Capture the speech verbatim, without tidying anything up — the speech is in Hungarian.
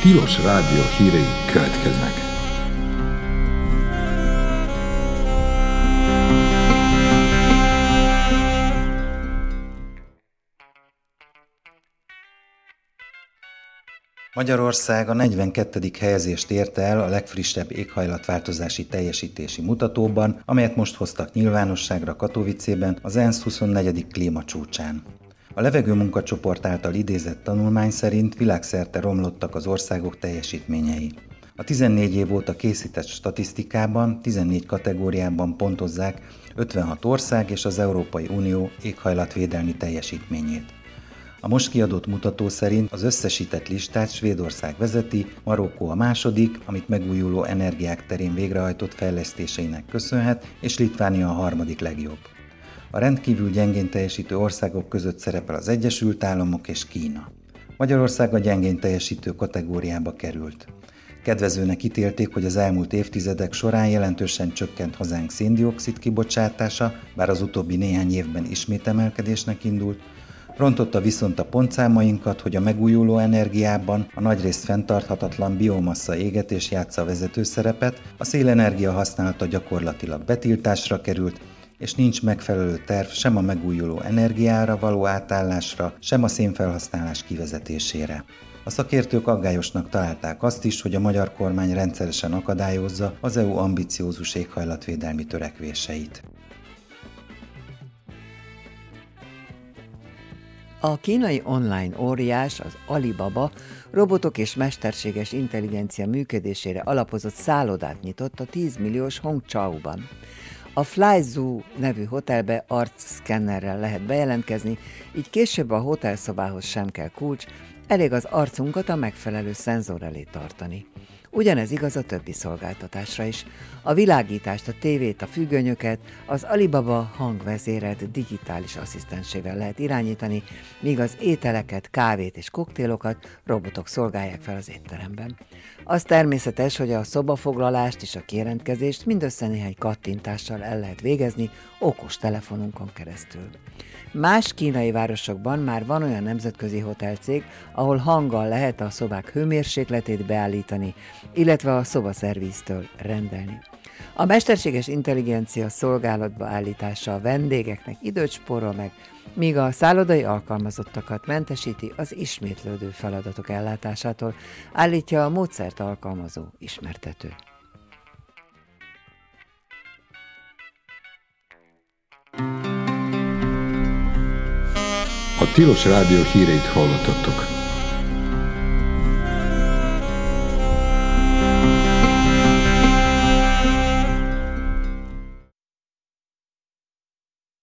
Tilos Rádió hírei következnek. Magyarország a negyvenkettedik helyezést érte el a legfrissebb éghajlatváltozási teljesítési mutatóban, amelyet most hoztak nyilvánosságra Katowicében az ENSZ huszonnegyedik klímacsúcsán. A levegő munkacsoport által idézett tanulmány szerint világszerte romlottak az országok teljesítményei. A tizennégy év óta készített statisztikában tizennégy kategóriában pontozzák ötvenhat ország és az Európai Unió éghajlatvédelmi teljesítményét. A most kiadott mutató szerint az összesített listát Svédország vezeti, Marokkó a második, amit megújuló energiák terén végrehajtott fejlesztéseinek köszönhet, és Litvánia a harmadik legjobb. A rendkívül gyengén teljesítő országok között szerepel az Egyesült Államok és Kína. Magyarország a gyengén teljesítő kategóriába került. Kedvezőnek ítélték, hogy az elmúlt évtizedek során jelentősen csökkent hazánk szén-dioxid kibocsátása, bár az utóbbi néhány évben ismét emelkedésnek indult. Rontotta viszont a pontszámainkat, hogy a megújuló energiában a nagyrészt fenntarthatatlan biomassa égetés játsza a vezető szerepet, a szélenergia használata gyakorlatilag betiltásra került, és nincs megfelelő terv sem a megújuló energiára való átállásra, sem a szénfelhasználás kivezetésére. A szakértők aggályosnak találták azt is, hogy a magyar kormány rendszeresen akadályozza az é u ambiciózus éghajlatvédelmi törekvéseit. A kínai online óriás, az Alibaba robotok és mesterséges intelligencia működésére alapozott szállodát nyitott a tíz milliós Hongqiaoban. A FlyZoo nevű hotelbe arcszkennerrel lehet bejelentkezni, így később a hotelszobához sem kell kulcs, elég az arcunkat a megfelelő szenzor elé tartani. Ugyanez igaz a többi szolgáltatásra is. A világítást, a tévét, a függönyöket az Alibaba hangvezérelt digitális asszisztensével lehet irányítani, míg az ételeket, kávét és koktélokat robotok szolgálják fel az étteremben. Az természetes, hogy a szobafoglalást és a kijelentkezést mindössze néhány kattintással el lehet végezni okos telefonunkon keresztül. Más kínai városokban már van olyan nemzetközi hotelcég, ahol hanggal lehet a szobák hőmérsékletét beállítani, illetve a szobaszervíztől rendelni. A mesterséges intelligencia szolgálatba állítása a vendégeknek időt spórol meg, míg a szállodai alkalmazottakat mentesíti az ismétlődő feladatok ellátásától, állítja a módszert alkalmazó ismertető. A Tilos Rádió híreit hallottattok.